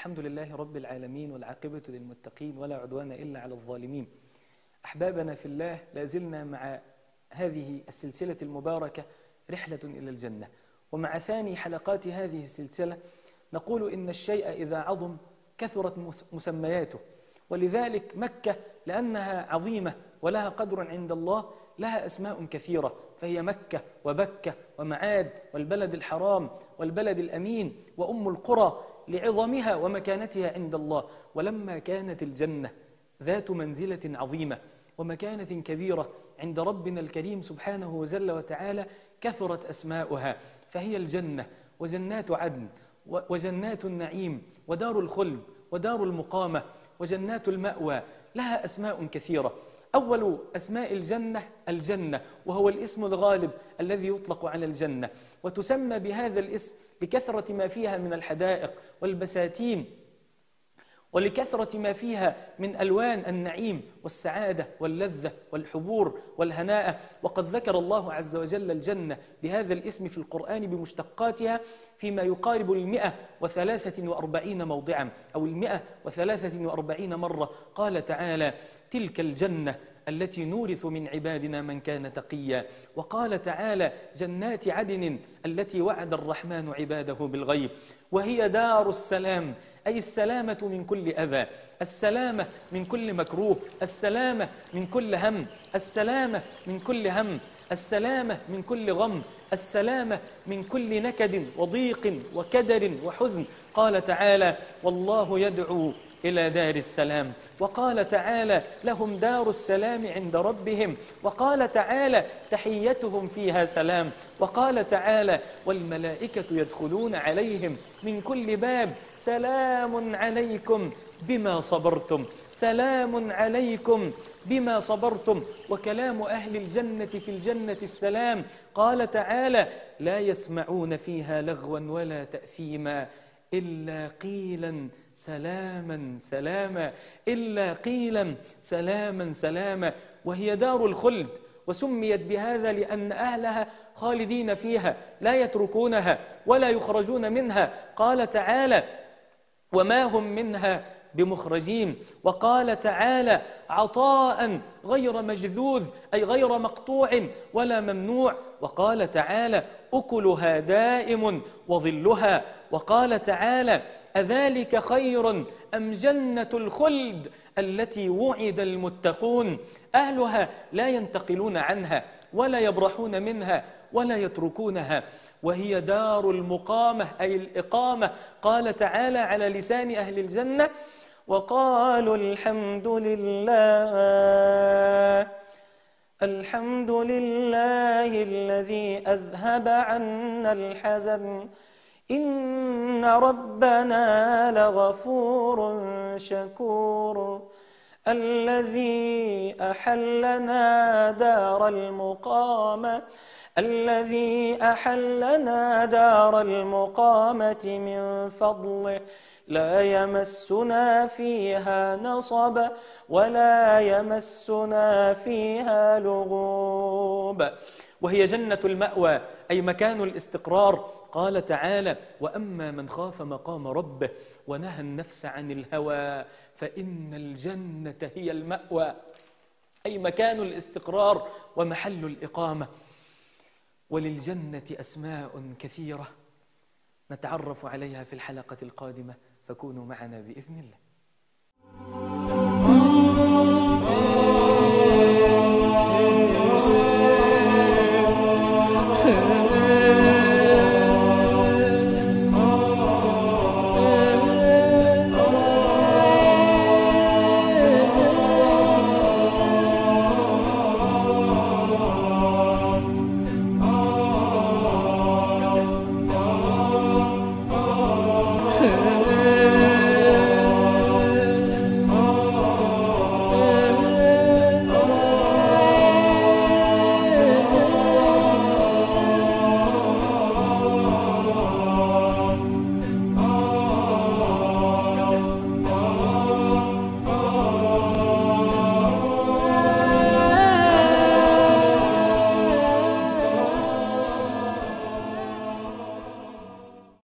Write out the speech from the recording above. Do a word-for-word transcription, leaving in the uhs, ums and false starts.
الحمد لله رب العالمين، والعاقبة للمتقين، ولا عدوان إلا على الظالمين. أحبابنا في الله، لازلنا مع هذه السلسلة المباركة رحلة إلى الجنة، ومع ثاني حلقات هذه السلسلة نقول إن الشيء إذا عظم كثرت مسمياته، ولذلك مكة لأنها عظيمة ولها قدر عند الله لها أسماء كثيرة، فهي مكة وبكة ومعاد والبلد الحرام والبلد الأمين وأم القرى لعظمها ومكانتها عند الله. ولما كانت الجنة ذات منزلة عظيمة ومكانة كبيرة عند ربنا الكريم سبحانه وجل وتعالى كثرت أسماؤها، فهي الجنة وجنات عدن وجنات النعيم ودار الخلد ودار المقامة وجنات المأوى، لها أسماء كثيرة. أول أسماء الجنة الجنة، وهو الاسم الغالب الذي يطلق على الجنة، وتسمى بهذا الاسم لكثرة ما فيها من الحدائق والبساتين، ولكثرة ما فيها من ألوان النعيم والسعادة واللذة والحبور والهناء. وقد ذكر الله عز وجل الجنة بهذا الاسم في القرآن بمشتقاتها فيما يقارب المئة وثلاثة وأربعين موضعا أو المئة وثلاثة وأربعين مرة. قال تعالى: تلك الجنة التي نورث من عبادنا من كان تقيا. وقال تعالى: جنات عدن التي وعد الرحمن عباده بالغيب، وهي دار السلام، أي السلامة من كل أذى، السلامة من كل مكروه، السلامة من كل هم، السلامة من كل هم، السلامة من كل غم، السلامة من كل نكد وضيق وكدر وحزن. قال تعالى: والله يدعو إلى دار السلام. وقال تعالى: لهم دار السلام عند ربهم. وقال تعالى: تحيتهم فيها سلام. وقال تعالى: والملائكة يدخلون عليهم من كل باب سلام عليكم بما صبرتم، سلام عليكم بما صبرتم. وكلام أهل الجنة في الجنة السلام. قال تعالى: لا يسمعون فيها لغوا ولا تأثيما إلا قيلا سلاما سلاما، إلا قيلا سلاما سلاما. وهي دار الخلد، وسميت بهذا لأن أهلها خالدين فيها لا يتركونها ولا يخرجون منها. قال تعالى: وما هم منها بمخرجين. وقال تعالى: عطاء غير مجذوذ، أي غير مقطوع ولا ممنوع. وقال تعالى: أكلها دائم وظلها. وقال تعالى: أذلك خير أم جنة الخلد التي وعد المتقون. أهلها لا ينتقلون عنها ولا يبرحون منها ولا يتركونها. وهي دار المقامة، أي الإقامة. قال تعالى على لسان أهل الجنة: وقالوا الحمد لله الحمد لله الذي أذهب عنا الحزن إن ربنا لغفور شكور الذي أحلنا دار المقامة الذي أحلنا دار المقامة من فضله لا يمسنا فيها نصب ولا يمسنا فيها لغوب. وهي جنة المأوى، أي مكان الاستقرار. قال تعالى: وأما من خاف مقام ربه ونهى النفس عن الهوى فإن الجنة هي المأوى، أي مكان الاستقرار ومحل الإقامة. وللجنة أسماء كثيرة نتعرف عليها في الحلقة القادمة، فكونوا معنا بإذن الله.